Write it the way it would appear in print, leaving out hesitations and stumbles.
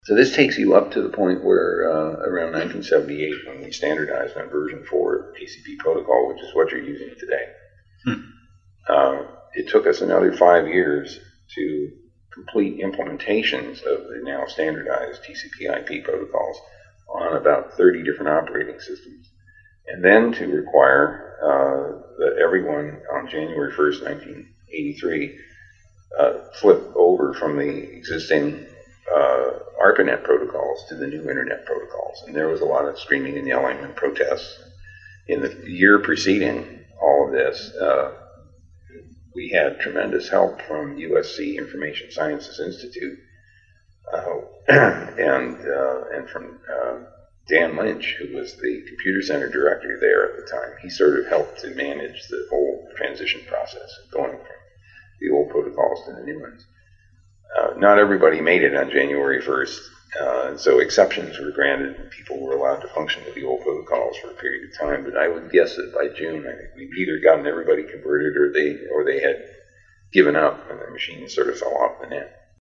So this takes you up to the point where around 1978, when we standardized on version 4 of the TCP protocol, which is what you're using today. It took us another 5 years to complete implementations of the now standardized TCP/IP protocols on about 30 different operating systems, and then to require that everyone on January 1st, 1983, flip over from the existing ARPANET protocols to the new Internet protocols. And there was a lot of screaming and yelling and protests. In the year preceding all of this, we had tremendous help from USC Information Sciences Institute and from Dan Lynch, who was the computer center director there at the time. He sort of helped to manage the whole transition process, going from the old protocols to the new ones. Not everybody made it on January 1st, and so exceptions were granted and people were allowed to function with the old protocols for a period of time. But I would guess that by June, I think we'd either gotten everybody converted or they had given up and the machines sort of fell off the net.